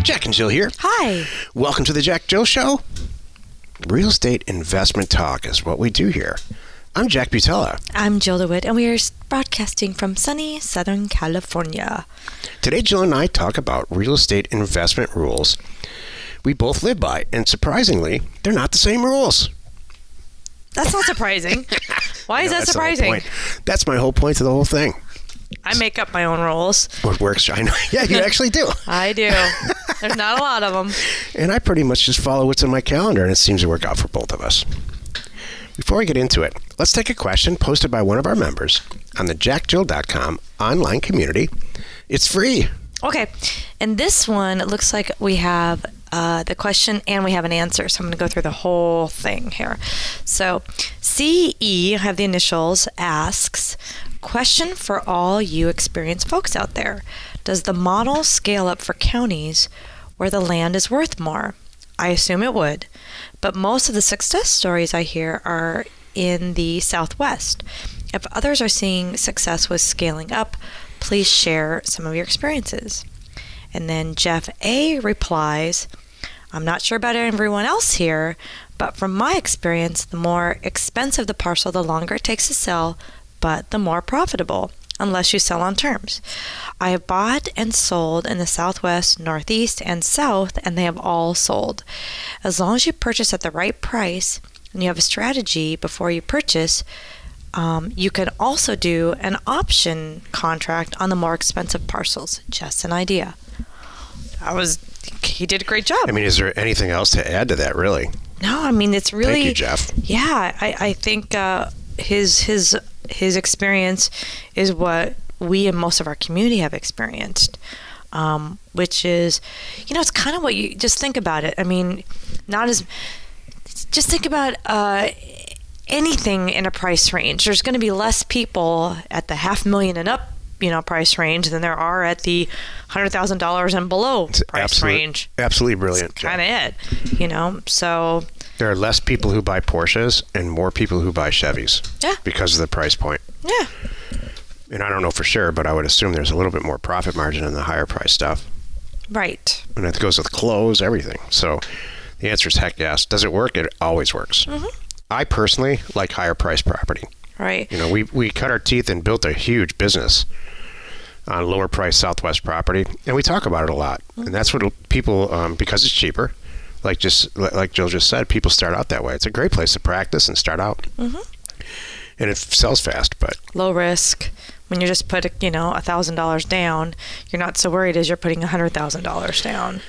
Jack and Jill here. Hi. Welcome to the Jack Jill Show. Real estate investment talk is what we do here. I'm Jack Butella. I'm Jill DeWitt, and we are broadcasting from sunny Southern California. Today, Jill and I talk about real estate investment rules we both live by, and surprisingly, they're not the same rules. That's not surprising. Why is that surprising? That's my whole point to the whole thing. I make up my own rules. What works, I know. Yeah, you actually do. I do. There's not a lot of them. And I pretty much just follow what's in my calendar, and it seems to work out for both of us. Before we get into it, let's take a question posted by one of our members on the jackjill.com online community. It's free. Okay. And this one, it looks like we have the question and we have an answer. So I'm going to go through the whole thing here. So CE, I have the initials, asks, question for all you experienced folks out there. Does the model scale up for counties where the land is worth more? I assume it would, but most of the success stories I hear are in the Southwest. If others are seeing success with scaling up, please share some of your experiences. And then Jeff A. replies, I'm not sure about everyone else here, but from my experience, the more expensive the parcel, the longer it takes to sell, but the more profitable, unless you sell on terms. I have bought and sold in the Southwest, Northeast, and South, and they have all sold. As long as you purchase at the right price and you have a strategy before you purchase, you can also do an option contract on the more expensive parcels. Just an idea. He did a great job. I mean, is there anything else to add to that, really? No, I mean, it's really... Thank you, Jeff. Yeah, I think his experience is what we and most of our community have experienced, which is, it's kind of what you... Just think about it. I mean, just think about... anything in a price range. There's going to be less people at the $500,000 and up, price range than there are at the $100,000 and below price range. Absolutely brilliant. Kind of it, So there are less people who buy Porsches and more people who buy Chevys. Yeah. Because of the price point. Yeah. And I don't know for sure, but I would assume there's a little bit more profit margin in the higher price stuff. Right. And it goes with clothes, everything. So the answer is heck yes. Does it work? It always works. Mm-hmm. I personally like higher price property. Right. We cut our teeth and built a huge business on lower price Southwest property, and we talk about it a lot. Mm-hmm. And that's what people, because it's cheaper, like Jill just said, people start out that way. It's a great place to practice and start out. Mm-hmm. And it sells fast, but low risk. When you just put $1,000 down, you're not so worried as you're putting $100,000 down.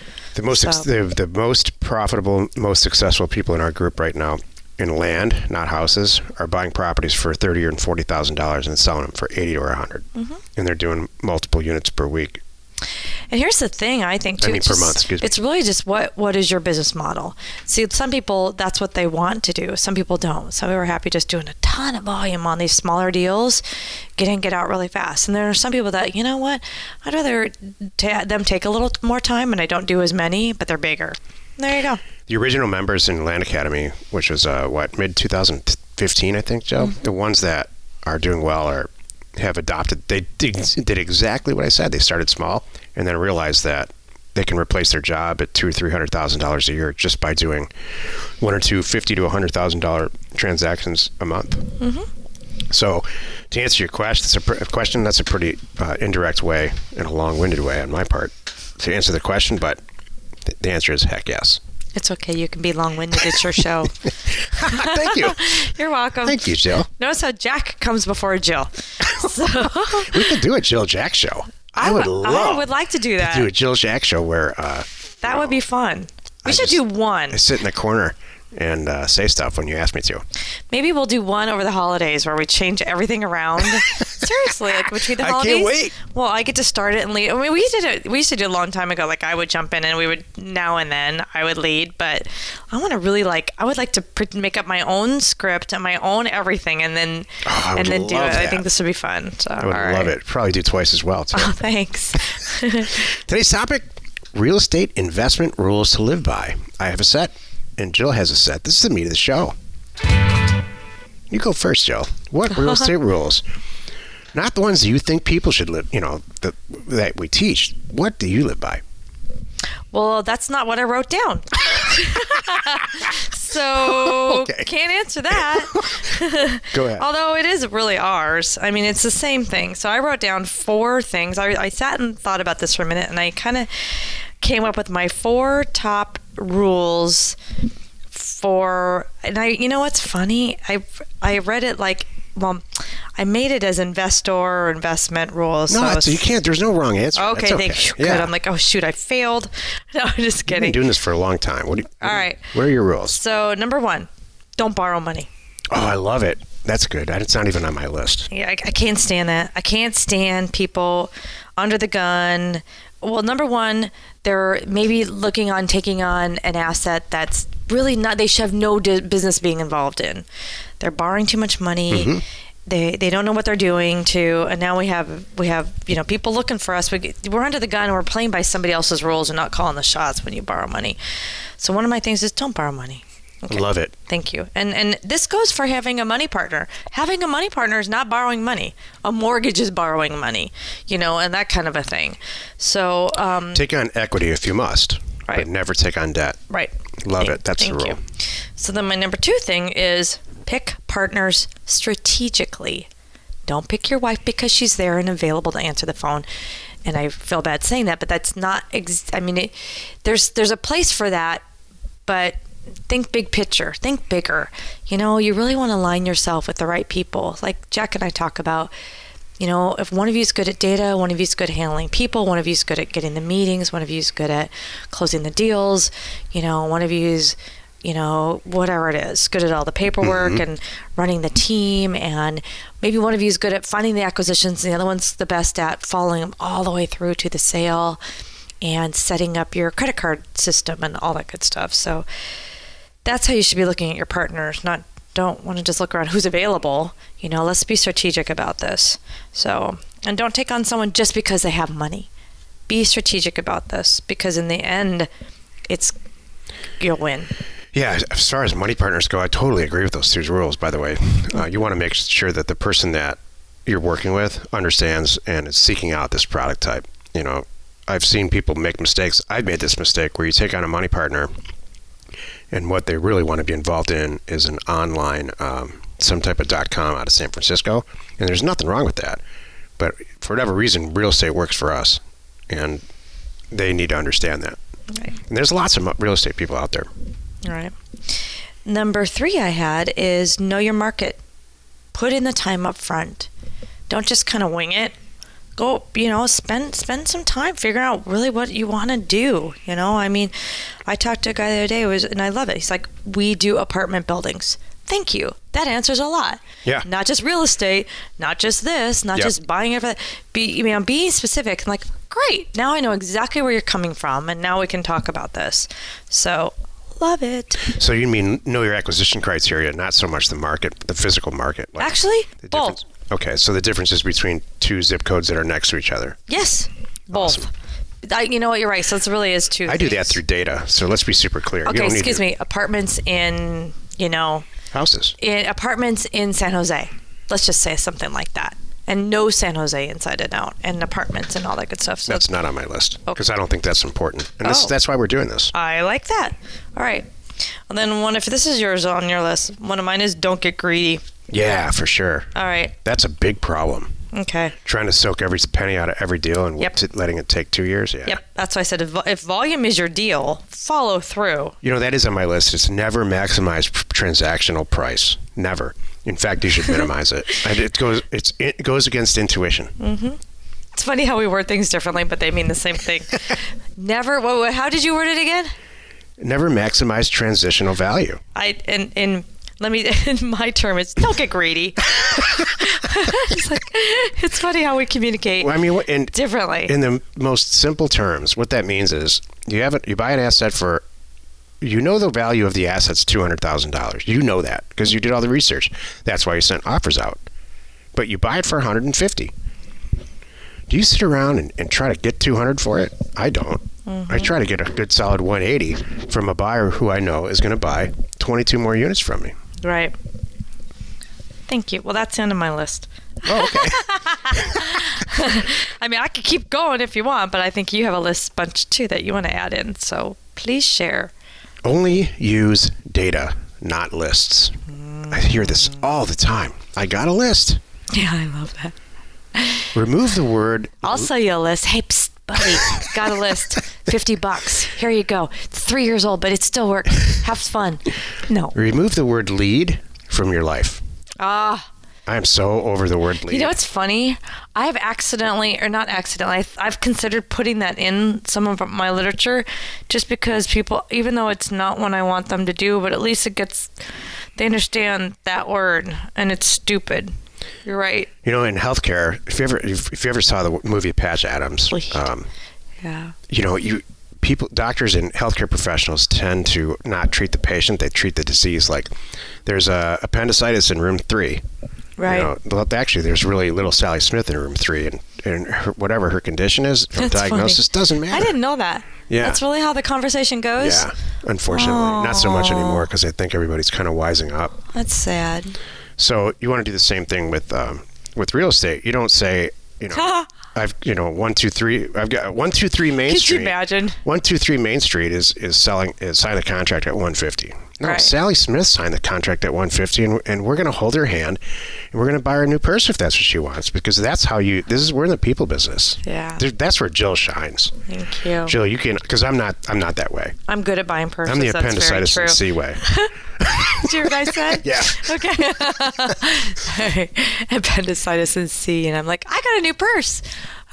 The most profitable, most successful people in our group right now in land, not houses, are buying properties for $30,000 and $40,000 and selling them for $80,000 or $100,000. Mm-hmm. And they're doing multiple units per week. And here's the thing, I think, too. Per month, excuse me. It's really just what is your business model? See, some people, that's what they want to do. Some people don't. Some people are happy just doing a ton of volume on these smaller deals, get in, get out really fast. And there are some people that, I'd rather them take a little more time, and I don't do as many, but they're bigger. There you go. The original members in Land Academy, which was mid-2015, I think, Joe, mm-hmm. The ones that are doing well have adopted. They did exactly what I said. They started small and then realized that they can replace their job at $200,000 or $300,000 a year just by doing one or two $50,000 to $100,000 transactions a month. Mm-hmm. So, to answer your question, that's a pretty indirect way and a long-winded way on my part to answer the question, but the answer is heck yes. It's okay. You can be long-winded. It's your show. Thank you. You're welcome. Thank you, Jill. Notice how Jack comes before Jill. So we could do a Jill Jack show. I would like to do that. Do a Jill Jack show where... that would be fun. We should do one. I sit in the corner and say stuff when you ask me to. Maybe we'll do one over the holidays where we change everything around. Seriously, like between the holidays. I can't wait. Well, I get to start it and lead. I mean, we used to do it a long time ago. Like I would jump in and we would now and then I would lead, but I want to really I would like to make up my own script and my own everything and then do it. That. I think this would be fun. So, I would love it. Probably do twice as well too. Oh, thanks. Today's topic: real estate investment rules to live by. I have a set. And Jill has a set. This is the meat of the show. You go first, Jill. What real estate rules? Not the ones that you think people should live, that we teach. What do you live by? Well, that's not what I wrote down. So Okay. can't answer that. Go ahead. Although it is really ours. I mean, it's the same thing. So I wrote down 4 things. I sat and thought about this for a minute, and I kind of came up with my 4 top rules for. And you know what's funny? I read it like. Well, I made it as investor or investment rules. No, so you can't. There's no wrong answer. Okay, That's okay. good. I'm like, oh shoot, I failed. No, I'm just You've kidding. been doing this for a long time. All right. What are your rules? So number 1, don't borrow money. Oh, I love it. That's good. It's not even on my list. Yeah, I can't stand that. I can't stand people under the gun. Well, number 1, they're maybe looking on taking on an asset that's really not. They should have no business being involved in. They're borrowing too much money. Mm-hmm. They don't know what they're doing to, and now we have people looking for us. We're under the gun and we're playing by somebody else's rules and not calling the shots when you borrow money. So one of my things is don't borrow money. Okay. Love it. Thank you. And this goes for having a money partner. Having a money partner is not borrowing money. A mortgage is borrowing money, and that kind of a thing. So take on equity if you must, right. but never take on debt. Right. Love it. That's the rule. You. So then my number 2 thing is pick partners strategically. Don't pick your wife because she's there and available to answer the phone. And I feel bad saying that, but that's not. There's a place for that, but think big picture. Think bigger. You really want to align yourself with the right people. Like Jack and I talk about. If one of you is good at data, one of you is good at handling people, one of you is good at getting the meetings, one of you is good at closing the deals, one of you is, whatever it is, good at all the paperwork and running the team, and maybe one of you is good at finding the acquisitions, and the other one's the best at following them all the way through to the sale and setting up your credit card system and all that good stuff. So that's how you should be looking at your partners, don't want to just look around who's available. Let's be strategic about this. So, and don't take on someone just because they have money. Be strategic about this, because in the end, you'll win. Yeah, as far as money partners go, I totally agree with those 2 rules, by the way. You want to make sure that the person that you're working with understands and is seeking out this product type. I've seen people make mistakes. I've made this mistake where you take on a money partner, and what they really want to be involved in is an online, some type of .com out of San Francisco. And there's nothing wrong with that. But for whatever reason, real estate works for us. And they need to understand that. Right. And there's lots of real estate people out there. All right. Number 3 I had is know your market. Put in the time up front. Don't just kind of wing it. Go, spend some time figuring out really what you want to do. I talked to a guy the other day, and I love it. He's like, we do apartment buildings. Thank you. That answers a lot. Yeah. Not just real estate, not just this, not just buying everything. Being specific. I'm like, great. Now I know exactly where you're coming from, and now we can talk about this. So, love it. So you mean know your acquisition criteria, not so much the market, the physical market. Actually, both. Okay, so the difference is between 2 zip codes that are next to each other. Yes, both. Awesome. You know what, you're right. So it really is 2 I do that through data, so let's be super clear. Okay, excuse me. Apartments in, houses. In apartments in San Jose. Let's just say something like that. And no San Jose inside and out, and apartments and all that good stuff. So that's not on my list, because I don't think that's important. And that's why we're doing this. I like that. All right. Well, then if this is yours on your list, one of mine is don't get greedy. Yeah, for sure. All right. That's a big problem. Okay. Trying to soak every penny out of every deal and letting it take 2 years. Yeah. Yep. That's why I said if volume is your deal, follow through. That is on my list. It's never maximize transactional price. Never. In fact, you should minimize it. And it goes against intuition. Mm-hmm. It's funny how we word things differently, but they mean the same thing. Never. How did you word it again? Never maximize transitional value. In my term, it's don't get greedy. It's funny how we communicate differently. In the most simple terms, what that means is you buy an asset for, the value of the asset's $200,000. You know that because you did all the research. That's why you sent offers out. But you buy it for $150. Do you sit around and try to get $200 for it? I don't. I try to get a good solid $180 from a buyer who I know is going to buy 22 more units from me. Right. Thank you. Well, that's the end of my list. Oh, okay. I mean, I could keep going if you want, but I think you have a list bunch too that you want to add in. So please share. Only use data, not lists. I hear this all the time. I got a list. Yeah, I love that. Remove the word. I'll sell you a list. Hey, psst, buddy, got a list. $50. Here you go. It's 3 years old, but it still works. Have fun. No. Remove the word lead from your life. Ah. I am so over the word lead. You know what's funny? I've accidentally, or not accidentally, I've considered putting that in some of my literature just because people, even though it's not one I want them to do, but at least they understand that word, and it's stupid. You're right. You know, in healthcare, if you ever saw the movie Patch Adams, yeah. You know, doctors and healthcare professionals tend to not treat the patient; they treat the disease. Like, there's appendicitis in room 3. Right. You know, actually, there's really little Sally Smith in room 3, and whatever her condition is, her diagnosis doesn't matter. I didn't know that. Yeah. That's really how the conversation goes? Yeah, unfortunately. Not so much anymore because I think everybody's kind of wising up. That's sad. So you want to do the same thing with real estate. You don't say, you know, I've 1, 2, 3. I've got 1, 2, 3 Main Street. Could you imagine? 1, 2, 3 Main Street is signed the contract at 150. No, right. Sally Smith signed the contract at 150, and we're going to hold her hand, and we're going to buy her a new purse if that's what she wants, because that's how we're in the people business. Yeah. That's where Jill shines. Thank you. Jill, you can, because I'm not that way. I'm good at buying purses. I'm the appendicitis and C way. Did you hear what I said? Yeah. Okay. Appendicitis and C, and I'm like, I got a new purse.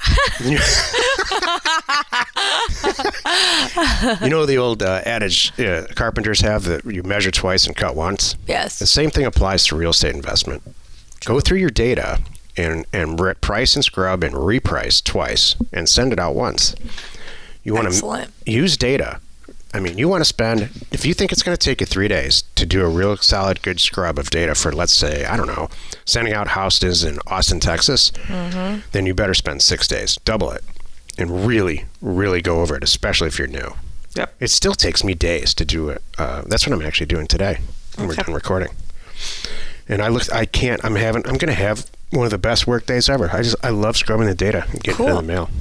You know the old adage carpenters have that you measure twice and cut once? Yes. The same thing applies to real estate investment. Go through your data and price and scrub and reprice twice and send it out once. You want to use data. I mean, you want to spend, if you think it's going to take you 3 days to do a real solid, good scrub of data for, let's say, I don't know, sending out houses in Austin, Texas, then you better spend 6 days, double it, and really, really go over it, especially if you're new. Yep. It still takes me days to do it. That's what I'm actually doing today when we're done recording. And I'm going to have one of the best work days ever. I love scrubbing the data and getting it in the mail.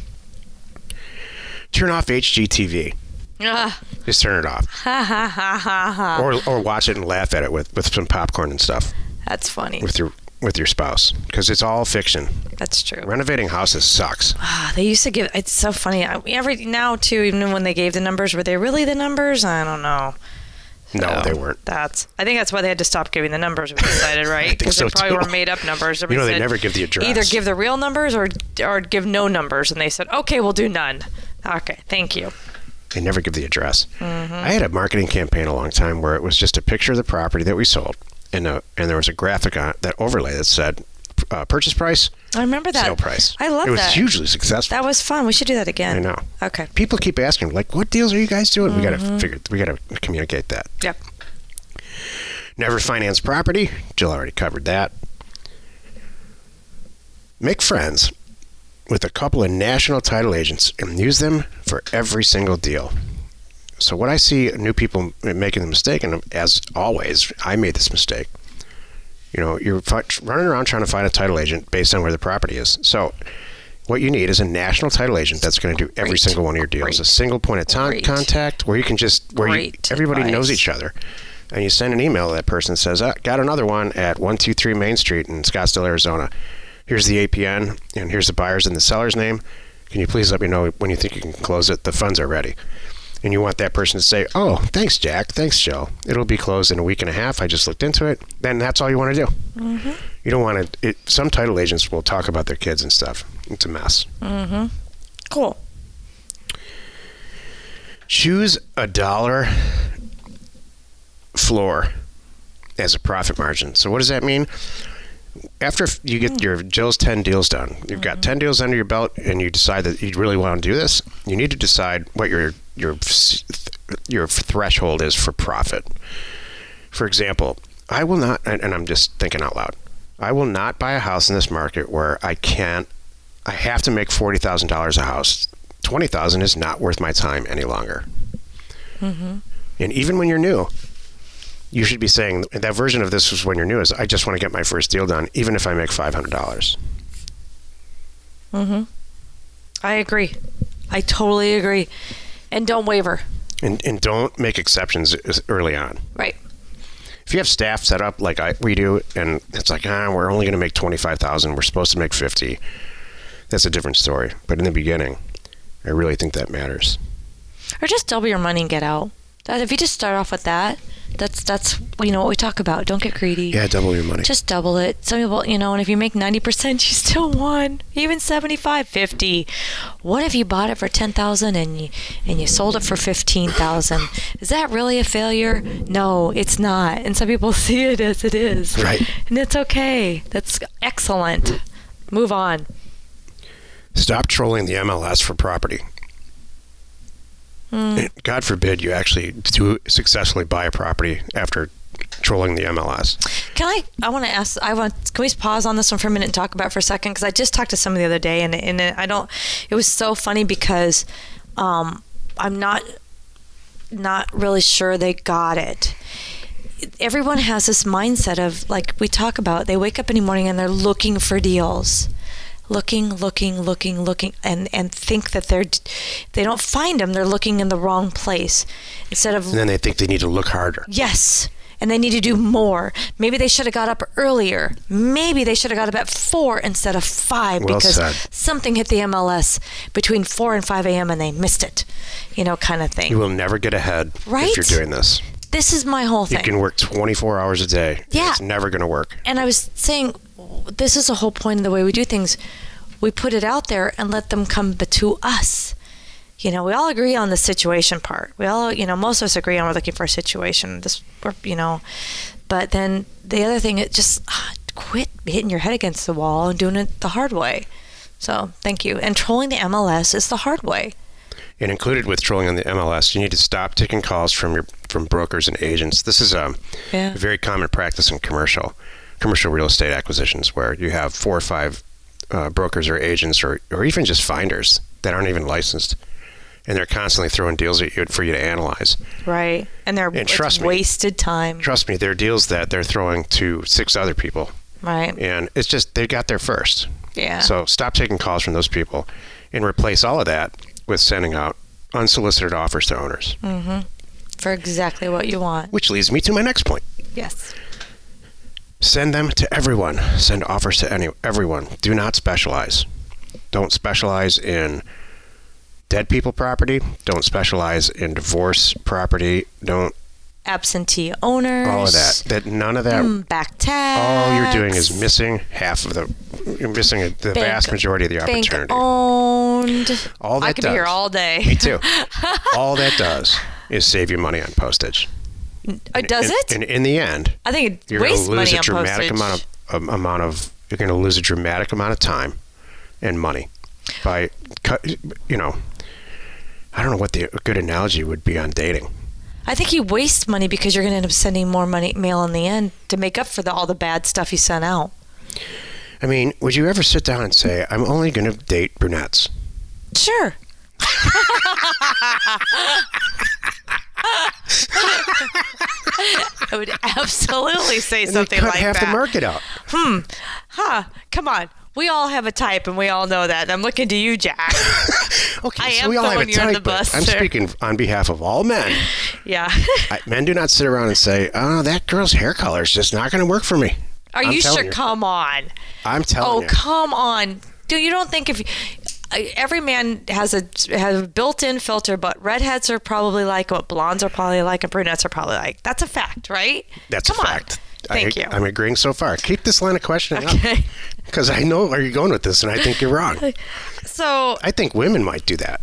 Turn off HGTV. Just turn it off. Or watch it and laugh at it with some popcorn and stuff. That's funny. With your spouse, because it's all fiction. That's true. Renovating houses sucks. They used to give. It's so funny. Now too. Even when they gave the numbers, were they really the numbers? I don't know. No, they weren't. I think that's why they had to stop giving the numbers. We decided, right? Because they probably were made up numbers. They never give the address. Either give the real numbers or give no numbers, and they said, okay, we'll do none. Okay, thank you. They never give the address. I had a marketing campaign a long time where it was just a picture of the property that we sold, and there was a graphic on that overlay that said purchase price. I remember that. Sale price. I love that. It was hugely successful. That was fun. We should do that again. I know. Okay. People keep asking, like, what deals are you guys doing? We got to communicate that. Yep. Never finance property. Jill already covered that. Make friends with a couple of national title agents and use them for every single deal. So what I see new people making the mistake, and as always, I made this mistake. You know, you're running around trying to find a title agent based on where the property is. So what you need is a national title agent that's going to do every single one of your deals. A single point of contact where you can everybody knows each other. And you send an email to that person that says, got another one at 123 Main Street in Scottsdale, Arizona. Here's the APN, and here's the buyer's and the seller's name. Can you please let me know when you think you can close it? The funds are ready. And you want that person to say, oh, thanks, Jack. Thanks, Jill. It'll be closed in a week and a half. I just looked into it. Then that's all you want to do. Mm-hmm. You don't want to... Some title agents will talk about their kids and stuff. It's a mess. Mm-hmm. Cool. Choose a dollar floor as a profit margin. So what does that mean? After you get your Jill's 10 deals done, you've got 10 deals under your belt, and you decide that you really want to do this, you need to decide what your threshold is for profit. For example, I will not, and I'm just thinking out loud, I will not buy a house in this market where I have to make $40,000 a house. $20,000 is not worth my time any longer. Mm-hmm. And even when you're new, you should be saying that version of this was when you're new is I just want to get my first deal done, even if I make $500. I agree. I totally agree. And don't waver. And don't make exceptions early on. Right. If you have staff set up like we do, and it's like, we're only going to make $25,000, we're supposed to make $50,000, that's a different story. But in the beginning, I really think that matters. Or just double your money and get out. If you just start off with that, that's what we talk about. Don't get greedy. Yeah, double your money. Just double it. Some people, and if you make 90%, you still won. Even 75, 50. What if you bought it for $10,000 and you sold it for $15,000? Is that really a failure? No, it's not. And some people see it as it is. Right. And it's okay. That's excellent. Move on. Stop trolling the MLS for property. God forbid you actually do successfully buy a property after trolling the MLS. Can we pause on this one for a minute and talk about it for a second? Because I just talked to someone the other day, and it was so funny because I'm not really sure they got it. Everyone has this mindset of, like we talk about, they wake up in the morning and they're looking for deals. Looking, and think that they don't find them. They're looking in the wrong place. And then they think they need to look harder. Yes. And they need to do more. Maybe they should have got up earlier. Maybe they should have got up at 4 instead of 5 because something hit the MLS between 4 and 5 a.m. and they missed it, kind of thing. You will never get ahead if you're doing this. This is my whole thing. You can work 24 hours a day. Yeah. It's never going to work. And I was saying, this is the whole point of the way we do things. We put it out there and let them come to us. We all agree on the situation part. We all, most of us agree on we're looking for a situation. But then the other thing, it just quit hitting your head against the wall and doing it the hard way. So thank you. And trolling the MLS is the hard way. And included with trolling on the MLS, you need to stop taking calls from brokers and agents. This is a very common practice in commercial real estate acquisitions, where you have 4 or 5 brokers or agents or even just finders that aren't even licensed, and they're constantly throwing deals at you for you to analyze. Right, and it's wasted time. Trust me, there are deals that they're throwing to 6 other people. Right, and it's just they got there first. Yeah. So stop taking calls from those people, and replace all of that with sending out unsolicited offers to owners. Mm-hmm. For exactly what you want. Which leads me to my next point. Yes. Send them to everyone. Send offers to everyone. Do not specialize. Don't specialize in dead people property. Don't specialize in divorce property. Don't. Absentee owners. All of that. None of that. Back tax. All you're doing is missing you're missing the vast majority of the opportunity. Bank owned. All that I could be here all day. Me too. All that does is save you money on postage. Does it? And in the end, I think it wastes money on postage. You're going to lose a dramatic amount of time and money by I don't know what a good analogy would be on dating. I think you waste money because you're going to end up sending more mail in the end to make up for all the bad stuff you sent out. I mean, would you ever sit down and say, I'm only going to date brunettes? Sure. I would absolutely say something like that. Cut half the market out. Come on. We all have a type, and we all know that. I'm looking to you, Jack. Okay, so we all have a type, but I'm speaking on behalf of all men. Yeah. Men do not sit around and say, oh, that girl's hair color is just not going to work for me. Are you sure? Come on. I'm telling you. Oh, come on. Dude, you don't think every man has a built-in filter, but redheads are probably like what blondes are probably like and brunettes are probably like. That's a fact, right? That's a fact. Thank you. I'm agreeing so far. Keep this line of questioning up. Because I know where you're going with this, and I think you're wrong. So I think women might do that.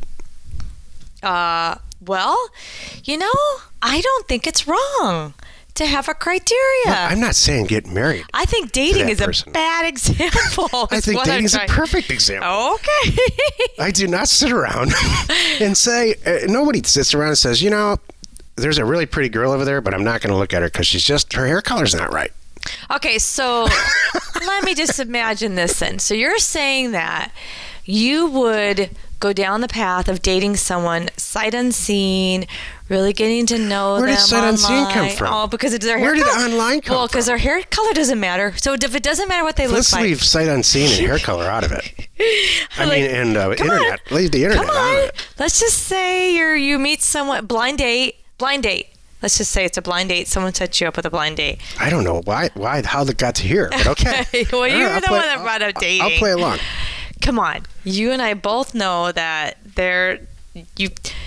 Well, I don't think it's wrong to have a criteria. No, I'm not saying get married. I think dating is a bad example. I think dating is a perfect example. Okay. I do not sit around and say, nobody sits around and says, there's a really pretty girl over there, but I'm not going to look at her because her hair color's not right. Okay, so let me just imagine this then. So you're saying that you would go down the path of dating someone sight unseen, really getting to know them. Where did sight unseen come from? Oh, because it's their hair Where did color. online come Well, because from? their hair color doesn't matter. So if it doesn't matter what they Let's look like. leave sight unseen and hair color out of it. I Like, mean, and come internet. on. Leave the internet Come out of on. it. Let's just say you meet someone, blind date. Let's just say it's a blind date. Someone sets you up with a blind date. I don't know why, how they got to here, but okay. Well, All you're right, the one that brought up dating. I'll play along. Come on. You and I both know that you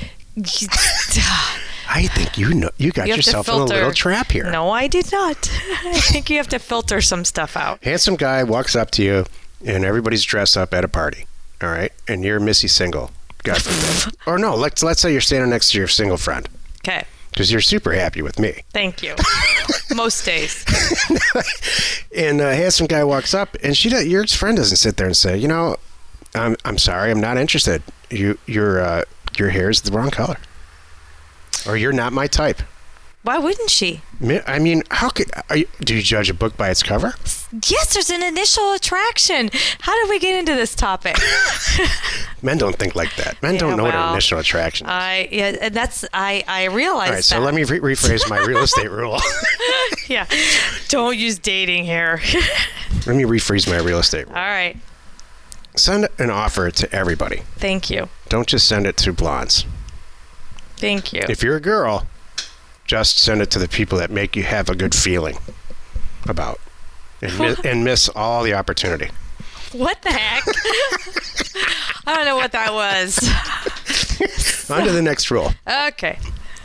I think you got have to yourself in a filter. little trap here. No, I did not. I think you have to filter some stuff out. Handsome guy walks up to you, and everybody's dressed up at a party. All right, and you're Missy single. God forbid. Or no, let's say you're standing next to your single friend Okay. because you're super happy with me. Thank you. Most days. And a handsome guy walks up, and your friend doesn't sit there and say, I'm sorry, I'm not interested. Your hair is the wrong color, or you're not my type. Why wouldn't she? I mean, do you judge a book by its cover? Yes, there's an initial attraction. How did we get into this topic? Men don't think like that. Men don't know what an initial attraction is. I realize All right, so let me rephrase my real estate rule. Yeah. Don't use dating here. Let me rephrase my real estate rule. All right. Send an offer to everybody. Thank you. Don't just send it to blondes. Thank you. If you're a girl, just send it to the people that make you have a good feeling about and miss all the opportunity. What the heck? I don't know what that was. On to the next rule. Okay.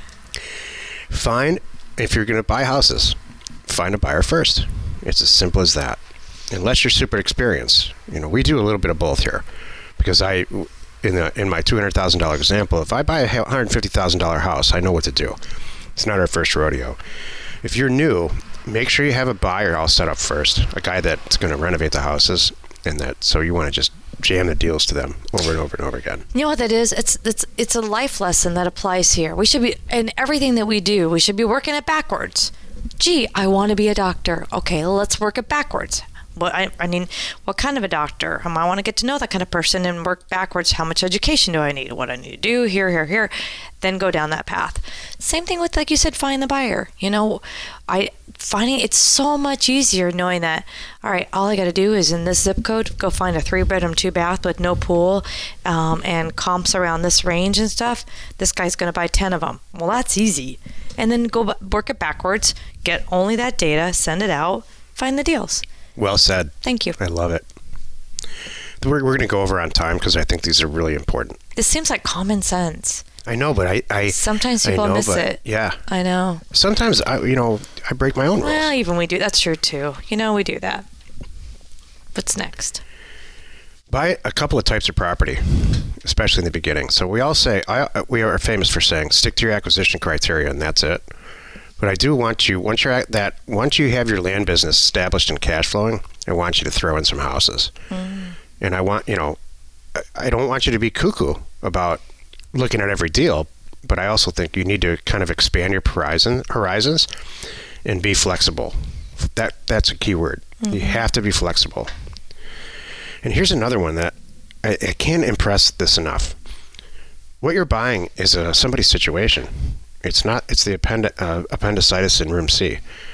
If you're going to buy houses, find a buyer first. It's as simple as that. Unless you're super experienced. We do a little bit of both here. Because in my $200,000 example, if I buy a $150,000 house, I know what to do. It's not our first rodeo. If you're new, make sure you have a buyer all set up first, a guy that's going to renovate the houses, so you want to just jam the deals to them over and over and over again. You know what that is? It's a life lesson that applies here. We should be, in everything that we do, we should be working it backwards. Gee, I want to be a doctor. Okay, let's work it backwards. Well, I mean, what kind of a doctor? I want to get to know that kind of person and work backwards. How much education do I need? What I need to do here. Then go down that path. Same thing with, like you said, find the buyer. Finding it's so much easier knowing that, all right, all I got to do is in this zip code, go find a 3-bedroom, 2-bath with no pool and comps around this range and stuff. This guy's going to buy 10 of them. Well, that's easy. And then go work it backwards, get only that data, send it out, find the deals. Well said. Thank you. I love it. We're going to go over on time because I think these are really important. This seems like common sense. I know, but I sometimes people miss it. Yeah. I know. Sometimes I break my own rules. Well, even we do. That's true too. We do that. What's next? Buy a couple of types of property, especially in the beginning. So we all say we are famous for saying stick to your acquisition criteria and that's it. But I do want you once you have your land business established and cash flowing, I want you to throw in some houses. And I want I don't want you to be cuckoo about looking at every deal, but I also think you need to kind of expand your horizons and be flexible. That's a key word. Mm-hmm. You have to be flexible. And here's another one that I can't impress this enough. What you're buying is somebody's situation. It's the appendicitis in room C.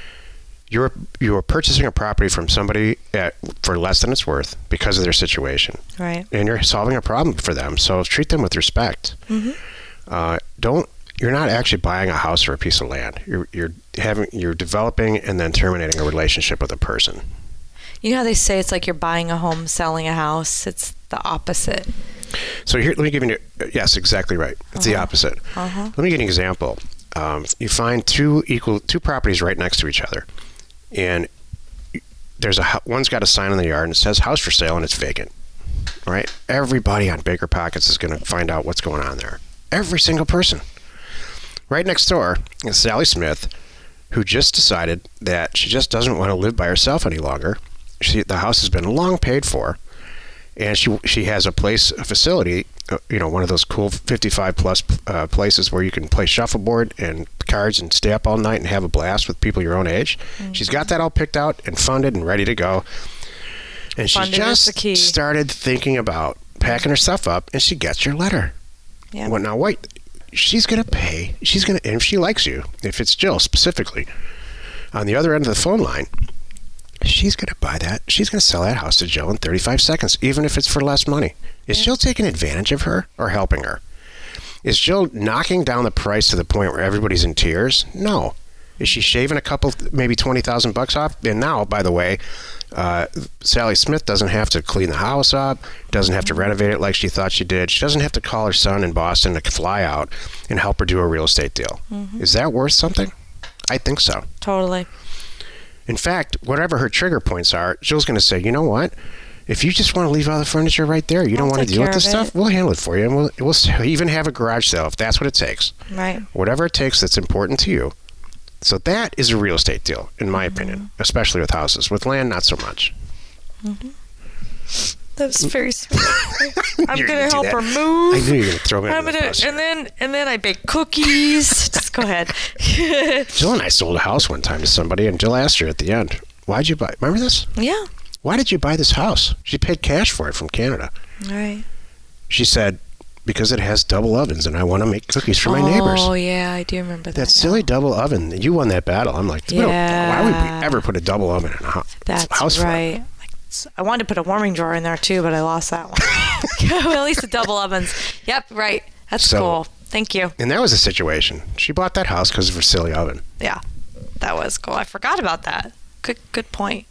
You're purchasing a property from somebody for less than it's worth because of their situation. Right. And you're solving a problem for them, so treat them with respect. Mm-hmm. You're not actually buying a house or a piece of land. You're developing and then terminating a relationship with a person. You know how they say it's like you're buying a home, selling a house? It's the opposite. So here, let me give you. Yes, exactly right. It's the opposite. Let me give you an example. You find two properties right next to each other, and one's got a sign in the yard and it says "house for sale" and it's vacant. Right? Everybody on Bigger Pockets is going to find out what's going on there. Every single person. Right next door is Sally Smith, who just decided that she just doesn't want to live by herself any longer. The house has been long paid for. And she has a facility, one of those cool 55-plus places where you can play shuffleboard and cards and stay up all night and have a blast with people your own age. Mm-hmm. She's got that all picked out and funded and ready to go. And she's just started thinking about packing her stuff up, and she gets your letter. Yeah. Well, now wait, she's going to pay. And if she likes you, if it's Jill specifically, on the other end of the phone line, she's going to buy that. She's going to sell that house to Jill in 35 seconds, even if it's for less money. Is Jill taking advantage of her or helping her? Is Jill knocking down the price to the point where everybody's in tears? No. Is she shaving a couple, maybe $20,000 off? And now, by the way, Sally Smith doesn't have to clean the house up, doesn't have to renovate it like she thought she did. She doesn't have to call her son in Boston to fly out and help her do a real estate deal. Is that worth something? I think so. Totally. In fact, whatever her trigger points are, Jill's going to say, you know what? If you just want to leave all the furniture right there, you don't want to deal with this stuff, we'll handle it for you. And we'll even have a garage sale if that's what it takes. Right. Whatever it takes that's important to you. So that is a real estate deal, in my opinion, especially with houses. With land, not so much. That was very sweet. I'm You're going to gonna do help that. her move. I knew you were going to throw me under the bus. and then I bake cookies. Just go ahead. Jill and I sold a house one time to somebody, and Jill asked her at the end, why'd you buy? Remember this? Yeah. Why did you buy this house? She paid cash for it from Canada. All right. She said, because it has double ovens, and I want to make cookies for my neighbors. Oh, yeah, I do remember that. That silly double oven. You won that battle. I'm like, why would we ever put a double oven in a house? That's right. I wanted to put a warming drawer in there too, but I lost that one. At least the double ovens. Yep, right. That's cool. Thank you. And that was a situation. She bought that house because of her silly oven. Yeah, that was cool. I forgot about that. Good point.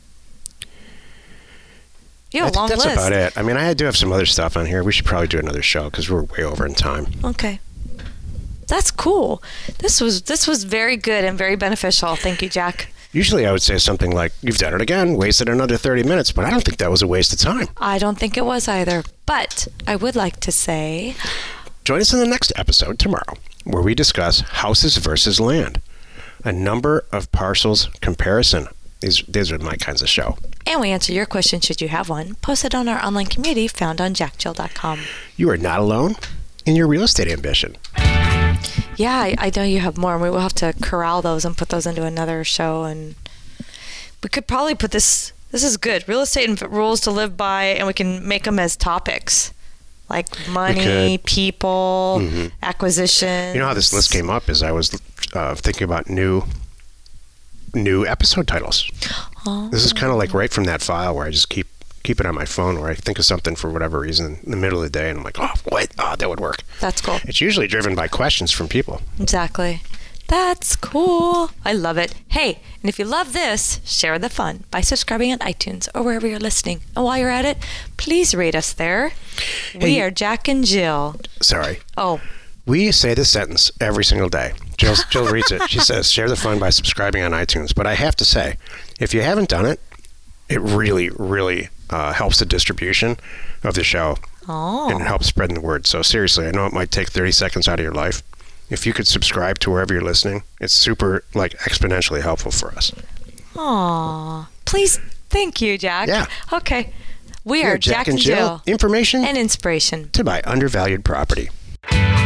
You have a long list. That's about it. I mean, I do have some other stuff on here. We should probably do another show because we're way over in time. Okay. That's cool. This was very good and very beneficial. Thank you, Jack. Usually I would say something like, you've done it again, wasted another 30 minutes, but I don't think that was a waste of time. I don't think it was either. But I would like to say... Join us in the next episode tomorrow, where we discuss houses versus land. A number of parcels comparison. These are my kinds of show. And we answer your question, should you have one, posted on our online community found on jackjill.com. You are not alone in your real estate ambition. Yeah, I know you have more, and we will have to corral those and put those into another show. And we could probably put this is good, real estate and rules to live by, and we can make them as topics, like money, people, acquisition. You know how this list came up is I was thinking about new episode titles. Oh. This is kind of like right from that file where I just keep it on my phone, where I think of something for whatever reason in the middle of the day, and I'm like, that would work. That's cool. It's usually driven by questions from people. Exactly. That's cool. I love it. Hey, and if you love this, share the fun by subscribing on iTunes or wherever you're listening. And while you're at it, please rate us there. We are Jack and Jill. Sorry. Oh. We say this sentence every single day. Jill reads it. She says, share the fun by subscribing on iTunes. But I have to say, if you haven't done it, it really, really helps the distribution of the show. Oh. And it helps spreading the word. So seriously, I know it might take 30 seconds out of your life. If you could subscribe to wherever you're listening, it's super, exponentially helpful for us. Aw. Please, thank you, Jack. Yeah. Okay. We are Jack and Jill. Information and inspiration to buy undervalued property.